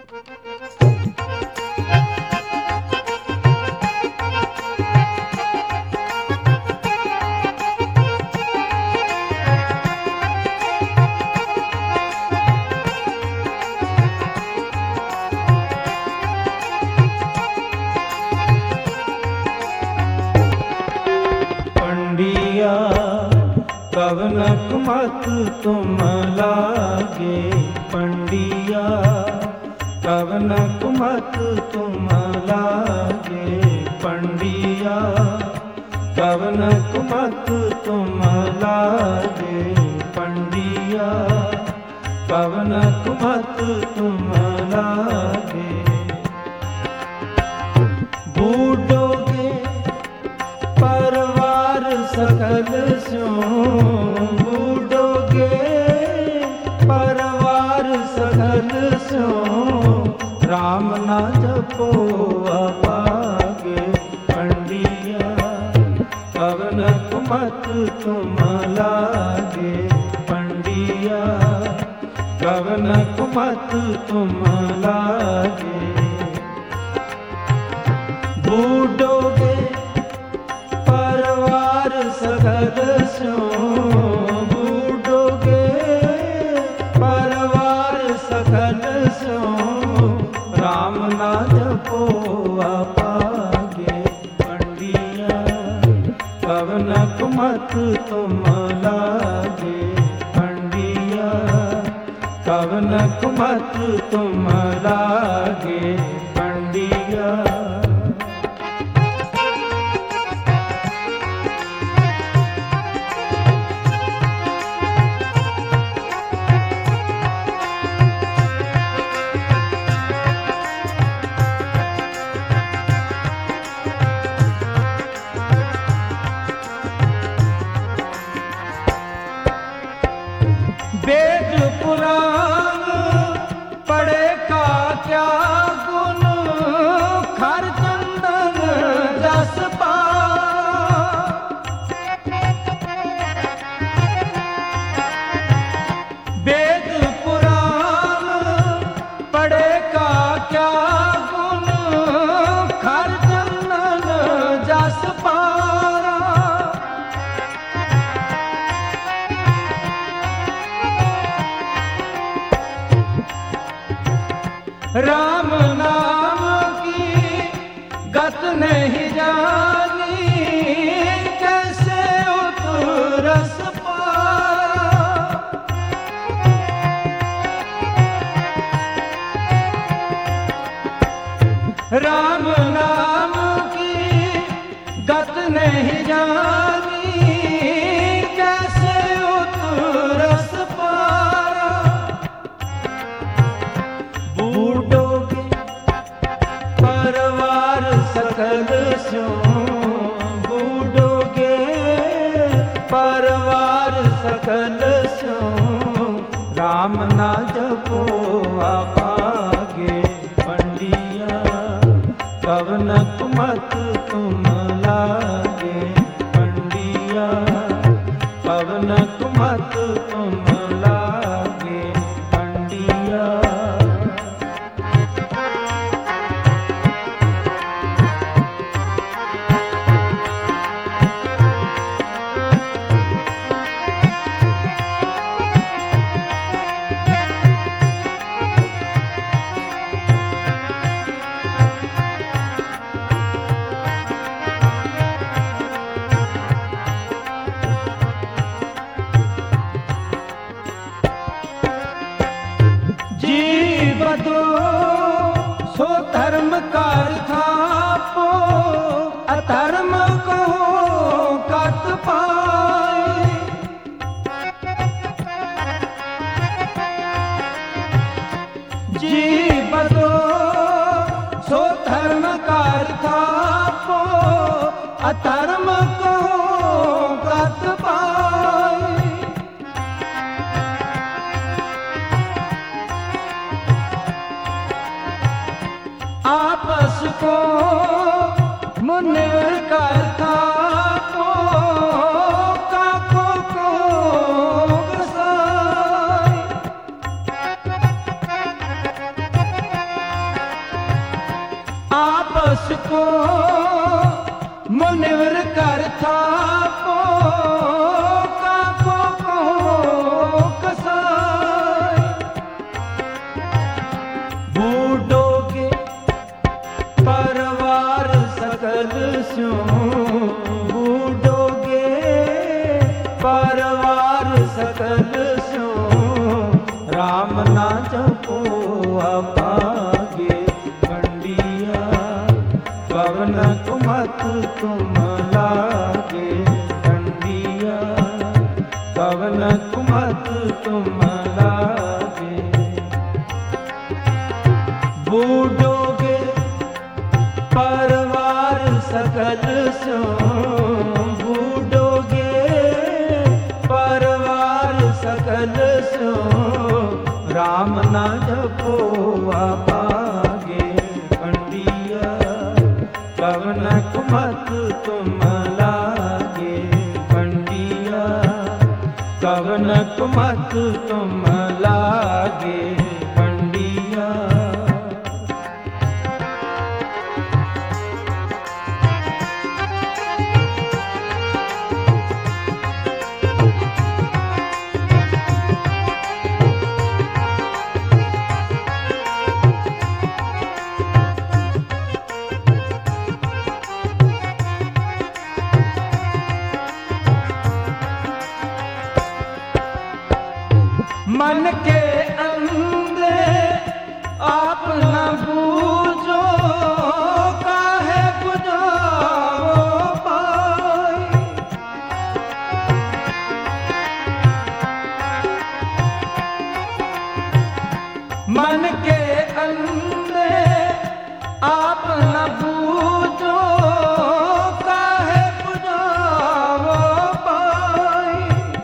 कवनक मत तुम लागे पंडिया, कवनक मत तुम लागे पंडिया, कवनक मत तुम लागे पंडिया, कवनक मत तुम लागे। बूढ़ोगे परवार सकल स्यों, बूढ़ोगे परवार सकल स्यों, राम ना जपो अपागे पंडिया, कवनक मत तुम लागे पंडिया, कवनक मत तुम लागे। बूढ़ोगे परवार सकल स्यों, बूढ़ोगे परवार सकल स्यों, राम ना जपो अपागे पंडिया, कवनक मत तुम लागे पंडिया, कवनक मत तुम लागे पंडिया। वेद पुराण पढ़े का क्या गुण, खर चंदन जस पारा। वेद पुराण पढ़े का क्या गुण, खर चंदन जस पारा। राम नाम की गत नहीं जानी, कैसे उतरस पारा। राम नाम की गत नहीं जानी, कैसे उतरस पारा। बूढ़ोगे परवार सकल स्यों, बूढ़ोगे परवार सकल स्यों, राम ना जपो अपागे पंडिया, कवनक मत तुम लागे पंडिया, कवनक मत तुम लागे पंडिया। जीवतो सो धर्म कार थापो, अधर्म को कत पाए। जीवतो सो धर्म कार थापो, अधर्म को कत पाए। आपस को मुनिवर करता को, काको को गसाई। तापस को मुनिवर कर थापो काको को कसाई बूढ़ोगे परवार सकल स्यों बूढ़ोगे परवार सकल स्यों राम ना जपो अभागे पंडिया पवन कुमत तुम लागे पंडिया पवन कुमत तुम लागे बूढ़ोगे परवार सकल सो बूढ़ोगे परवार सकल सो राम ना जपो अभागे पंडिया पवन कुमत तुम लागे पंडिया पवन कुमत तुम लागे पंडिया मन के अंदर आप न बूझो काहे बुझाओ पाई मन के अंदर आप न बूझो काहे बुझाओ पाई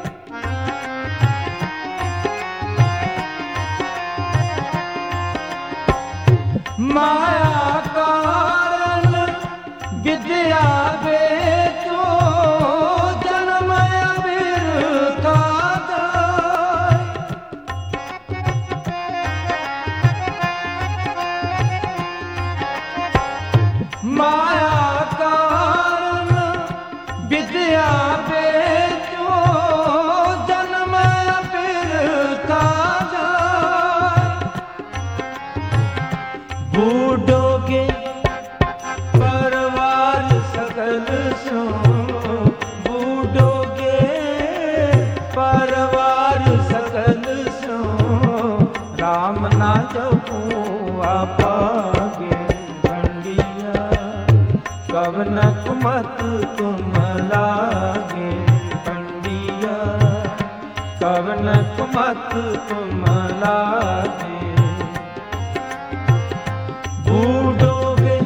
माया कारण विद्या बेचो जन्म अविरता जाय माया कारण विद्या बेचो जन्म अविरता जाय बूढ़ोगे परवार सकल सो बूढ़ोगे परवार सकल सो राम ना जपो अभागे पंडिया पवन कुमत तुम लागे पंडिया पवन कुमत तुम लागे बूढ़ोगे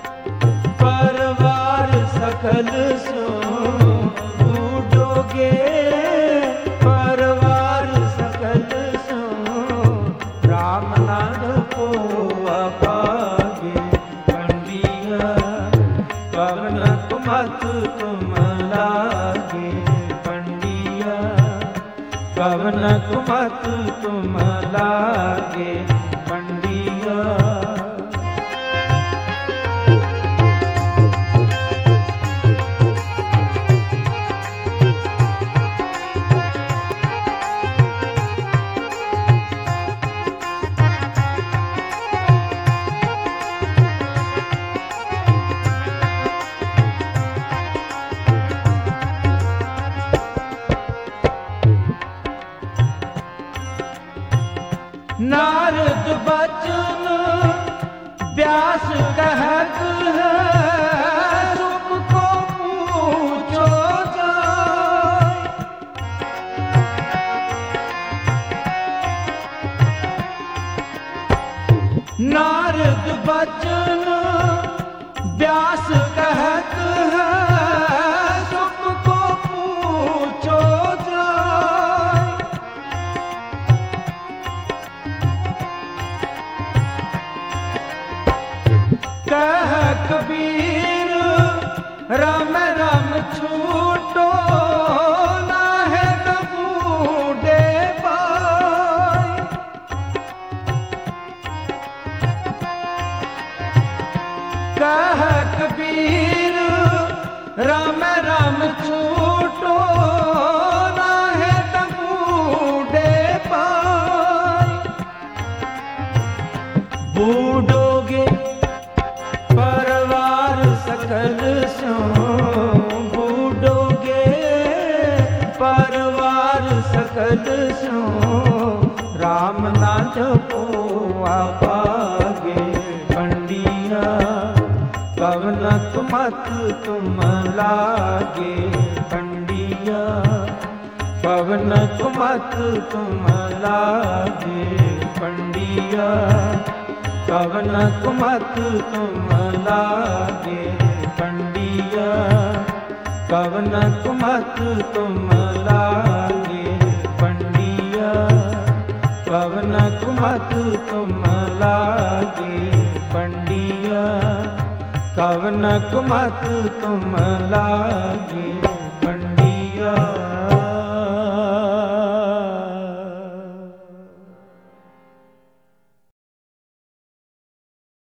परवार सकल सो बूढ़ोगे परवार सकल सो राम ना जपो अभागे पंडिया पवन कुमत तुम लागे पंडिया पवन कुमत तुम लागे पंडिया नारद बचन व्यास कहत है सुख को पूछो जाय नारद बचन व्यास कहत है सुख को पूछो जाय कह कबीर राम राम छूटो नाहे न बूढ़े पाय कह कबीर राम राम छूटो राहे तबूडे पाई। बूढ़ोगे परवार सकल सो, बूढ़ोगे परवार सकल सो, राम ना जपो आपागे पंडिया, कवनक मत तुम लागे पंडिया, कवनक मत तुम लागे पंडिया, कवनक मत तुम लागे पंडिया, कवनक मत तुम लागे पंडिया, कवनक मत तुम लागे पंडिया, कवनक मत तुम लागे पंडिया।